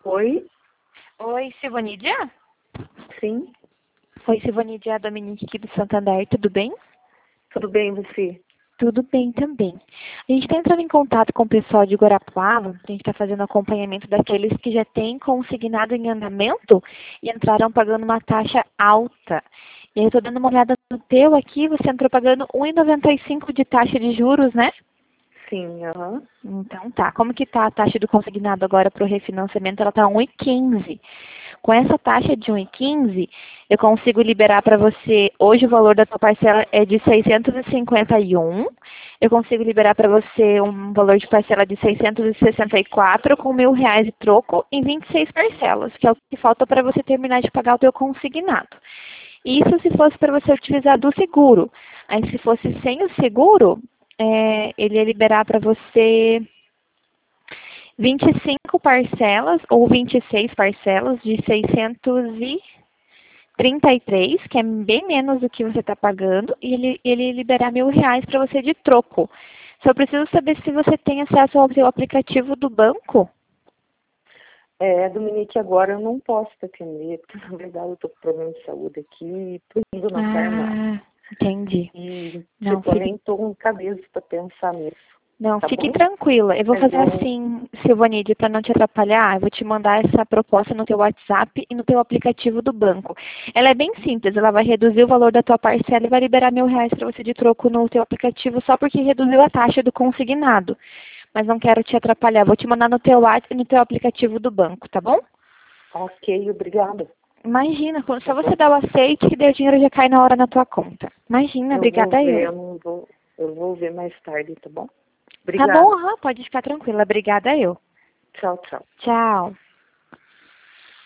Oi? Oi, Silvanídia? Sim? Oi, Silvanídia, a Dominique aqui do Santander, tudo bem? Tudo bem, você? Tudo bem também. A gente está entrando em contato com o pessoal de Guarapuava, a gente está fazendo acompanhamento daqueles que já têm consignado em andamento e entraram pagando uma taxa alta. E aí eu estou dando uma olhada no teu aqui, você entrou pagando 1,95 de taxa de juros, né? Sim, aham. Então tá, como que tá a taxa do consignado agora para o refinanciamento? Ela está 1,15. Com essa taxa de 1,15, eu consigo liberar para você, hoje o valor da sua parcela é de 651, eu consigo liberar para você um valor de parcela de 664 com R$ 1.000 de troco em 26 parcelas, que é o que falta para você terminar de pagar o teu consignado. Isso se fosse para você utilizar do seguro. Aí se fosse sem o seguro, ele ia liberar para você 25 parcelas ou 26 parcelas de 633, que é bem menos do que você está pagando, e ele liberar R$ 1.000 para você de troco. Só preciso saber se você tem acesso ao seu aplicativo do banco. Dominique, agora eu não posso te atender, porque na verdade eu tô com problema de saúde aqui e tô indo na farmácia. Ah, entendi. E, Não, eu nem tô com cabeça para pensar nisso, Não, tá fique bom? tranquila. Eu vou Mas fazer assim, Silvanide, para não te atrapalhar, eu vou te mandar essa proposta no teu WhatsApp e no teu aplicativo do banco. Ela é bem simples, ela vai reduzir o valor da tua parcela e vai liberar R$ 1.000 para você de troco no teu aplicativo só porque reduziu a taxa do consignado. Mas não quero te atrapalhar, vou te mandar no teu WhatsApp e no teu aplicativo do banco, tá bom? Ok, obrigada. Imagina, Tá só você bom? dar o aceite que daí o dinheiro já cai na hora na tua conta. Imagina, Eu vou obrigada ver, eu. eu não vou, eu vou ver mais tarde, tá bom? Tá bom, Obrigada. pode ficar tranquila, obrigada eu. Tchau, tchau. Tchau.